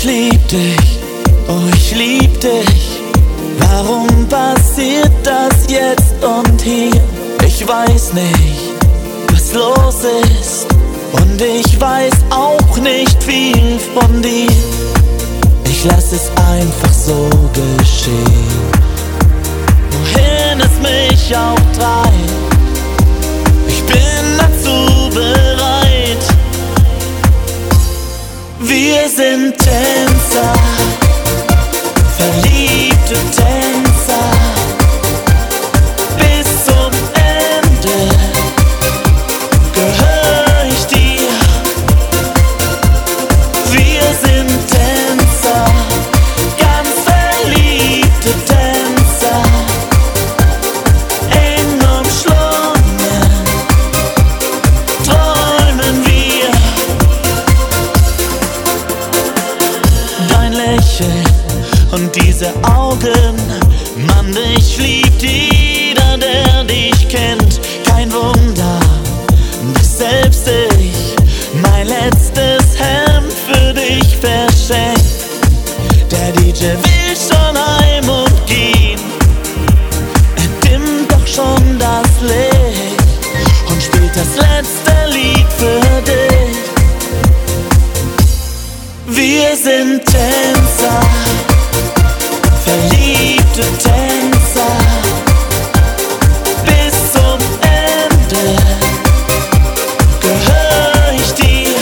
Ich lieb dich, oh ich lieb dich. Warum passiert das jetzt und hier? Ich weiß nicht, was los ist, und ich weiß auch nicht viel von dir. Ich lass es einfach so geschehen, wohin es mich auch treibt. Ich bin dazu bereit. Wir sind Tänzer, verliebte Tänzer, bis zum Ende gehör ich dir. Wir sind Tänzer, ganz verliebte Tänzer, eng umschlungen, träumen wir. Dein Lächeln und diese Augen, Mann, dich liebt jeder, der dich kennt. Kein Wunder, dass selbst ich mein letztes Hemd für dich verschenkt. Der DJ will schon heim und gehen, er dimmt doch schon das Licht und spielt das letzte Lied für dich. Wir sind Tänzer, verliebte Tänzer, bis zum Ende gehör ich dir.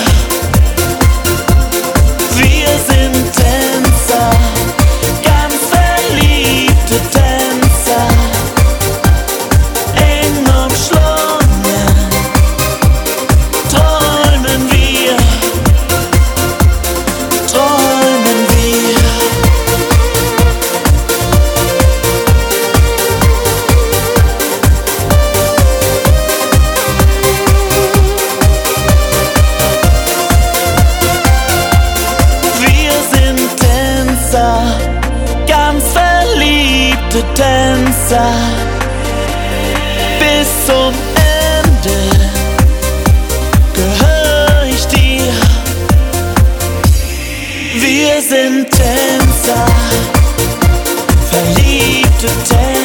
Wir sind Tänzer, ganz verliebte Tänzer, eng umschlungen, träumen wir, träumen wir. Wir sind Tänzer, ganz verliebte Tänzer, bis zum Ende gehör ich dir. Wir sind Tänzer, verliebte Tänzer.